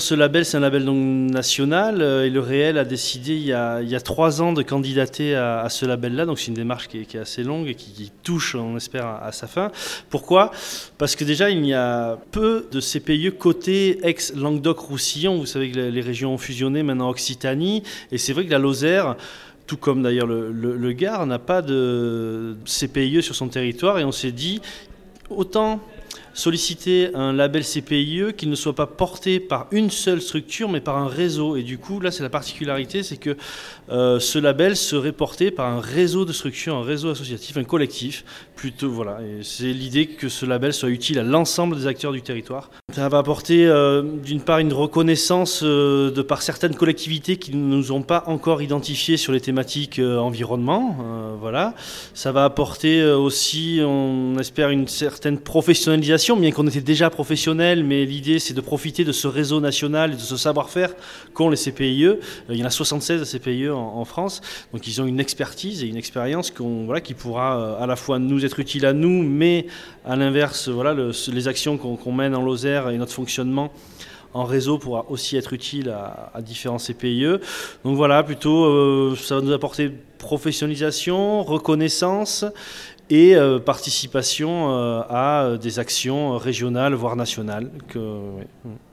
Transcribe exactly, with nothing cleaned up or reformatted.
Ce label, c'est un label donc national euh, et le Réel a décidé il y a, il y a trois ans de candidater à, à ce label-là. Donc c'est une démarche qui est, qui est assez longue et qui, qui touche, on espère, à, à sa fin. Pourquoi ? Parce que déjà, il y a peu de C P I E côté ex-Languedoc-Roussillon. Vous savez que les, les régions ont fusionné maintenant en Occitanie. Et c'est vrai que la Lozère, tout comme d'ailleurs le, le, le Gard, n'a pas de C P I E sur son territoire. Et on s'est dit, autant solliciter un label C P I E qui ne soit pas porté par une seule structure mais par un réseau. Et du coup, là, c'est la particularité, c'est que euh, ce label serait porté par un réseau de structures, un réseau associatif, un collectif, plutôt, voilà. Et c'est l'idée que ce label soit utile à l'ensemble des acteurs du territoire. Ça va apporter, euh, d'une part, une reconnaissance euh, de par certaines collectivités qui ne nous ont pas encore identifiés sur les thématiques euh, environnement, euh, voilà. Ça va apporter euh, aussi, on espère, une certaine professionnalisation, bien qu'on était déjà professionnel, mais l'idée c'est de profiter de ce réseau national et de ce savoir-faire qu'ont les C P I E. Il y en a soixante-seize C P I E en, en France, donc ils ont une expertise et une expérience qu'on, voilà, qui pourra à la fois nous être utile à nous, mais à l'inverse, voilà, le, les actions qu'on, qu'on mène en Lozère et notre fonctionnement en réseau pourra aussi être utile à, à différents C P I E. Donc voilà, plutôt euh, ça va nous apporter professionnalisation, reconnaissance et euh, participation euh, à des actions régionales, voire nationales. Que, ouais.